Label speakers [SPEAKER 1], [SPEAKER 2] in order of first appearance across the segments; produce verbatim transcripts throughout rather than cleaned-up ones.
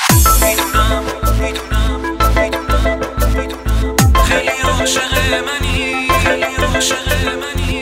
[SPEAKER 1] میدونم میدونم میدونم میدونم خیلی عاشق منی، خیلی عاشق منی.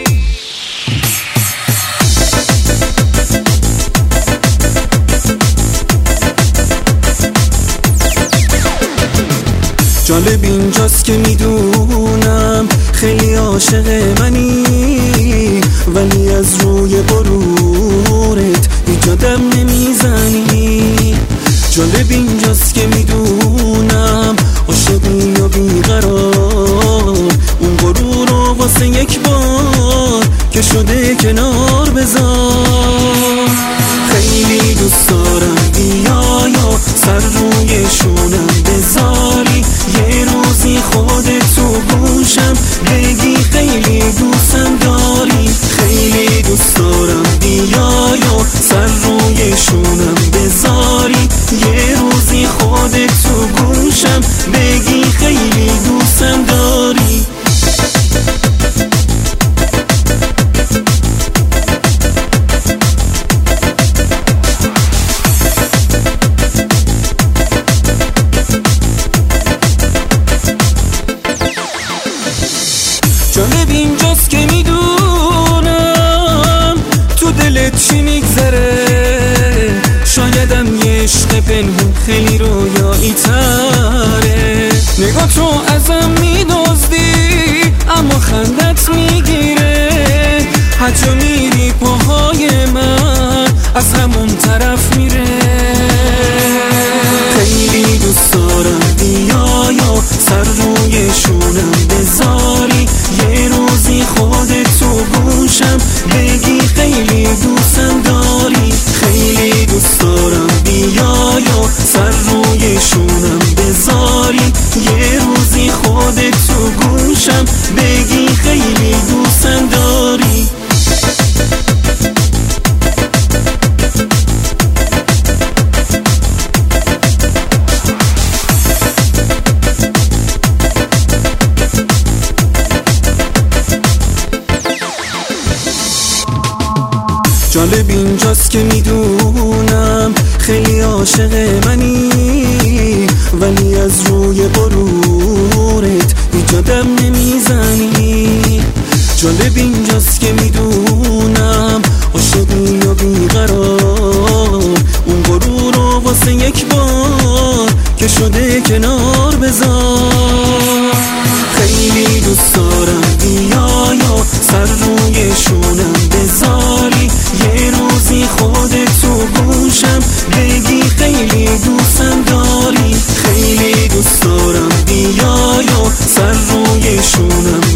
[SPEAKER 2] جالب اینجاست که میدونم خیلی عاشق منی، ولی از روی غرورت ایجادم نمیزنی. جالب اینجاست که میدونم عاشقی و بیقرار، اون غرور رو واسه یک بار که شده کنار بذار. خیلی دوست دارم بیای و سر روی شونم بذاری، یه روزی خودت تو گوشم بگی خیلی دوستم داری. خیلی دوست دارم بیای و سر روی شونم بذاری، یه روزی خودت تو گوشم بگی خیلی دوستم داری. جالب اینجاست که میدونم تو دلت چی میگذره، شایدم یه عشق پنهون خیلی رویایی تره. نگاه تو ازم میدزدی اما خندت میگیره، حتی میری پاهای من از همون طرف میره. خیلی دوست دارم بیای و سر روی شونم بذاری، یه روزی خودت تو گوشم بگی خیلی دوستم داری. خیلی دوست دارم بیای و سر روی شونم بذاری، یه روزی خودت تو گوشم بگی خیلی دوستم داری. جالب اینجاست که میدونم خیلی عاشق منی، ولی از روی غرورت ایجادم نمیزنی. جالب اینجاست که میدونم عاشقی و بیقرار، اون غرور رو واسه یک بار که شده کنار بذار. خیلی دوست دارم بیای و سر روی شونم بذاری، یه روزی خودت تو گوشم بگی خیلی دوستم داری. خیلی دوست دارم بیای و سر روی شونم